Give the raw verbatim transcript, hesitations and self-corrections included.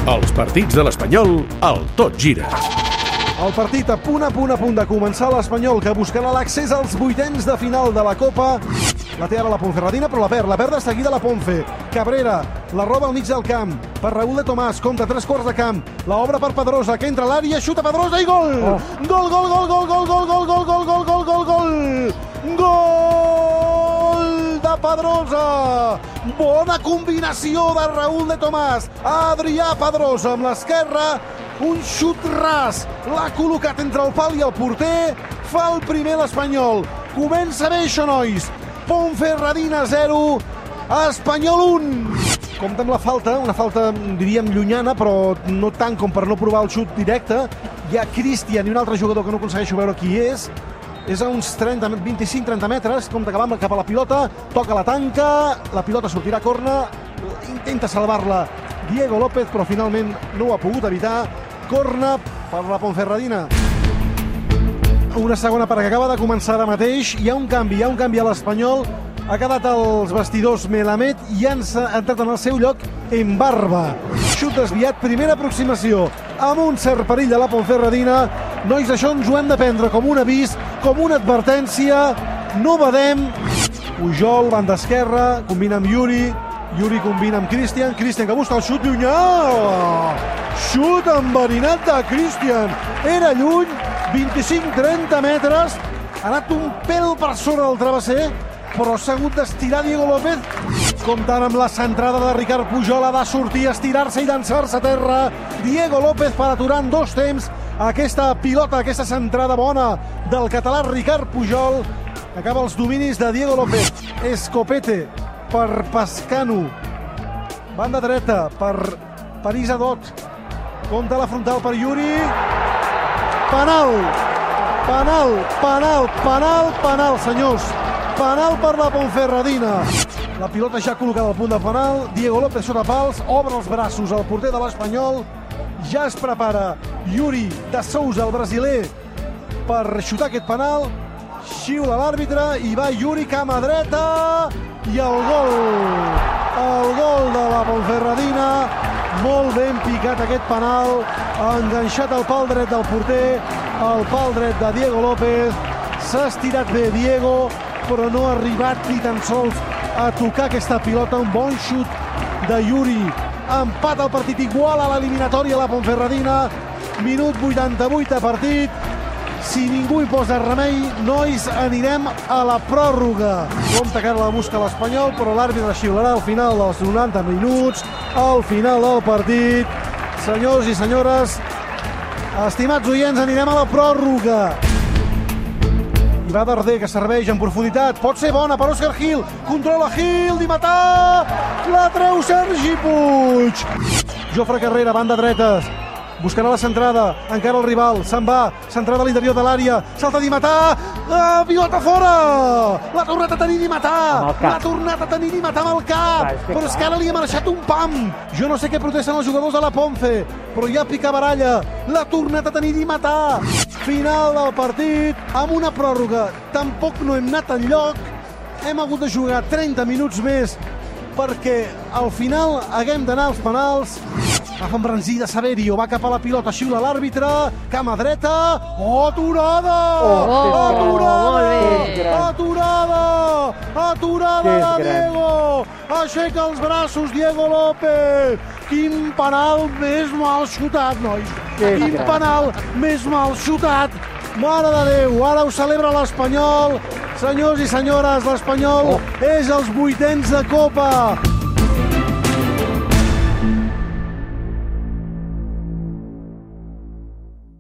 Els partits de l'Espanyol al Tot Gira. El partit a punt a punt a punt de començar, l'Espanyol que buscarà l'accés als vuitens de final de la Copa. La té ara la Ponferradina, però la perd. La perd de seguida la Ponfe. Cabrera la roba al mig del camp per Raúl de Tomàs. Compta tres quarts de camp. La obra per Pedrosa, que entra a l'àrea, xuta Pedrosa i gol! Oh. Gol, gol, gol, gol, gol, gol, gol, gol, gol, gol, gol, gol, gol! Gol de Pedrosa! Bona combinació de Raúl de Tomàs. Adrià Pedrosa amb l'esquerra. Un xut ras. L'ha col·locat entre el pal i el porter. Fa el primer l'Espanyol. Comença bé això, nois. Ponferradina zero, Espanyol un. Compte amb la falta, una falta, diríem, llunyana, però no tant com per no provar el xut directe. Hi ha Cristian i un altre jugador que no aconsegueixo veure qui és. És a uns vint-i-cinc trenta metres, compte que va cap a la pilota, toca la tanca, la pilota sortirà a corna, intenta salvar-la Diego López, però finalment no ho ha pogut evitar. Corna per la Ponferradina. Una segona part que acaba de començar ara mateix. Hi ha un canvi, hi ha un canvi a l'Espanyol. Ha quedat als vestidors Melamed i han entrat en el seu lloc en Barba. Xut desviat, primera aproximació amb un cert perill de la Ponferradina. Nois, això ens ho hem de prendre com un avís, com una advertència. No badem. Pujol, banda esquerra, combina amb Yuri. Yuri combina amb Cristian. Cristian que busca el xut llunyà. Xut enverinat de Cristian. Era lluny, vint-i-cinc trenta metres. Ha anat un pèl per sobre del travesser, però s'ha hagut d'estirar Diego López. Comptant amb la centrada de Ricard Pujol, ha de sortir, estirar-se i llançar-se a terra. Diego López per aturar en dos temps aquesta pilota, aquesta centrada bona del català Ricard Pujol. Acaba els dominis de Diego López. Escopete per Pascanu. Banda dreta per París Adot. Compta la frontal per Yuri. Penal. Penal, penal, penal, penal, senyors. Penal per la Ponferradina. La pilota ja col·locada al punt de penal. Diego López sota pals, obre els braços al porter de l'Espanyol. Ja es prepara Yuri de Sousa, el brasiler, per xutar aquest penal. Xiula l'àrbitre i va Yuri, cama dreta, i el gol. El gol de la Ponferradina. Molt ben picat aquest penal. Ha enganxat el pal dret del porter, el pal dret de Diego López. S'ha estirat bé Diego, però no ha arribat ni tan sols a tocar aquesta pilota. Un bon xut de Yuri. Empat al partit, igual a l'eliminatòria la Ponferradina. Minut vuitanta-vuit de partit. Si ningú hi posa remei, nois, anirem a la pròrroga. Compte que ara la busca l'Espanyol, però l'àrbitre xiularà al final dels noranta minuts, al final del partit. Senyors i senyores, estimats oients, anirem a la pròrroga. I va Darder, que serveix en profunditat. Pot ser bona per Òscar Gil. Controla Gil, Di Matà. La treu Sergi Puig. Jofre Carrera, banda dretes. Buscarà la centrada, encara el rival, se'n va, centrada a l'interior de l'àrea, salta Di Matà, ah, pilota fora! L'ha tornat a tenir Di Matà, l'ha tornat a tenir Di Matà amb el cap, però és que ara li ha marxat un pam. Jo no sé què protesten els jugadors de la Ponfe, però ja pica baralla, l'ha tornat a tenir Di Matà. Final del partit, amb una pròrroga. Tampoc no hem anat enlloc, hem hagut de jugar trenta minuts més perquè al final haguem d'anar als penals. Agafa embranzida Saverio, va cap a la pilota, xiula l'àrbitre, cama dreta, oh, aturada! Oh, aturada! Aturada! Aturada de Diego! Aixeca els braços Diego López! Quin penal més mal xutat, nois! Quin penal més mal xutat! Mare de Déu, ara ho celebra l'Espanyol. Senyors i senyores, l'Espanyol és als vuitens de Copa.